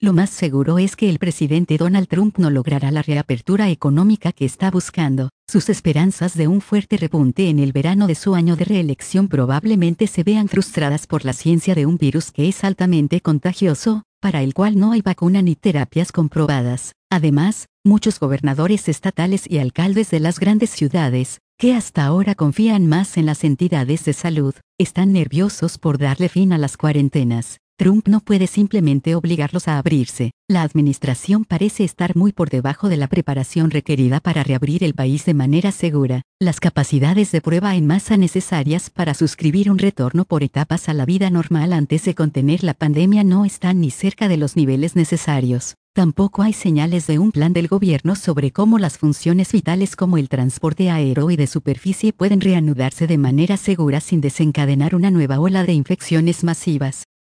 Lo más seguro es que el presidente Donald Trump no logrará la reapertura económica que está buscando. Sus esperanzas de un fuerte repunte en el verano de su año de reelección probablemente se vean frustradas por la ciencia de un virus que es altamente contagioso, para el cual no hay vacuna ni terapias comprobadas. Además, muchos gobernadores estatales y alcaldes de las grandes ciudades, que hasta ahora confían más en las entidades de salud, están nerviosos por darle fin a las cuarentenas. Trump no puede simplemente obligarlos a abrirse. La administración parece estar muy por debajo de la preparación requerida para reabrir el país de manera segura. Las capacidades de prueba en masa necesarias para suscribir un retorno por etapas a la vida normal antes de contener la pandemia no están ni cerca de los niveles necesarios. Tampoco hay señales de un plan del gobierno sobre cómo las funciones vitales como el transporte aéreo y de superficie pueden reanudarse de manera segura sin desencadenar una nueva ola de infecciones masivas.